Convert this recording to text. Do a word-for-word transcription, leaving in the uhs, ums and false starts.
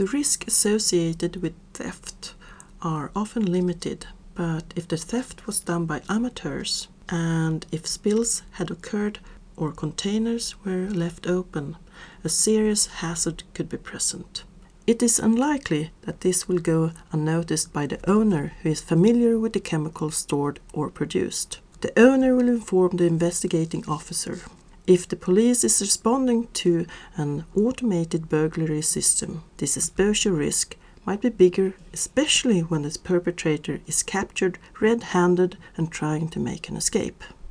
The risk associated with theft are often limited, but if the theft was done by amateurs and if spills had occurred or containers were left open, a serious hazard could be present. It is unlikely that this will go unnoticed by the owner who is familiar with the chemicals stored or produced. The owner will inform the investigating officer. If the police is responding to an automated burglary system, this exposure risk might be bigger, especially when the perpetrator is captured red-handed and trying to make an escape.